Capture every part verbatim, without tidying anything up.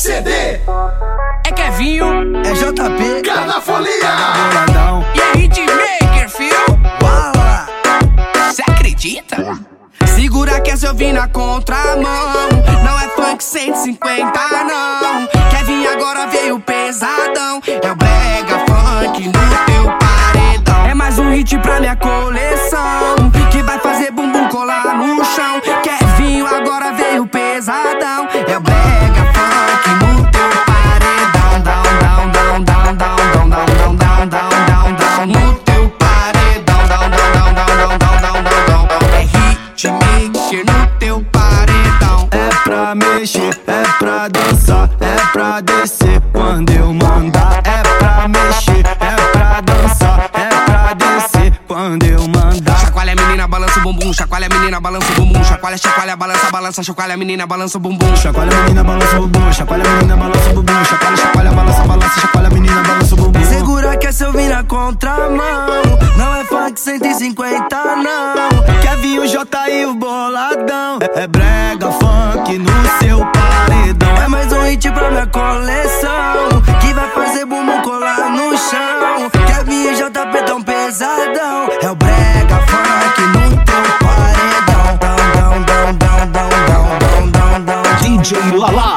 C D. É Kevinho, é J P, Canafolia. Boladão. e é Hitmaker, fio. Bala. Cê acredita? Segura que essa eu vim na contramão. Não é funk cento e cinquenta não. Kevin agora veio pesadão. É o brega funk no teu paredão. É mais um hit pra minha coleção, que vai fazer bumbum colar no chão. Kevin agora veio pesadão. É o brega funk no teu paredão. Down, down, down, down, down, down, down, down, down, down, down, no teu paredão. Down, down, down, down, down, down, down, down. É Hitmaker no teu paredão. É pra mexer, é pra dançar, é pra descer quando eu mandar. É pra mexer, é pra dançar, é pra descer quando eu mandar. Chacoalha a menina, balança o bumbum. Chacoalha a menina, balança o bumbum. Chacoalha, chacoalha, balança, balança. Chacoalha a menina, balança o bumbum. Chacoalha a menina, balança o bumbum. Chacoalha a menina, balança o bumbum. Chacoalha, chacoalha, balança, balança. Chacoalha a menina, balança o bumbum. Segura que essa eu vim na contramão. Não é funk cento e cinquenta não. Kevin, o J e o Boladão. É, é brega funk no seu paredão. É mais um hit pra minha coleção, que vai fazer bumbum colar no chão. Kevin e J P tão pesadão. É o brega funk no teu paredão. Down, down, down, down, down, down, down, down. D J Lala.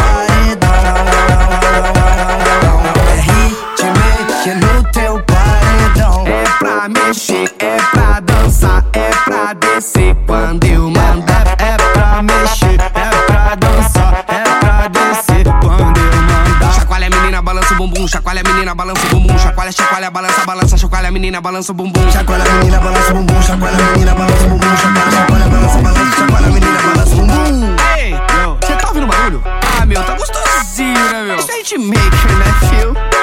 É hitmaker no teu paredão. É pra mexer, é pra dançar, é pra descer quando eu mandar. É, é pra mexer, é pra dançar, é pra descer quando eu mandar. Chacoalha a menina, balança o bumbum. Chacoalha a menina, balança o bumbum. Chacoalha, chacoalha, balança, balança. Chacoalha a menina, balança o bumbum. Chacoalha a menina, balança o bumbum. Chacoalha a menina, balança o bumbum. Chacoalha, chacoalha, balança, balança. Chacoalha a menina, balança o bumbum. Ei, cê tá ouvindo barulho? Ah, meu, tá gostosinho, né, meu? Isso é Hitmaker, né, fio?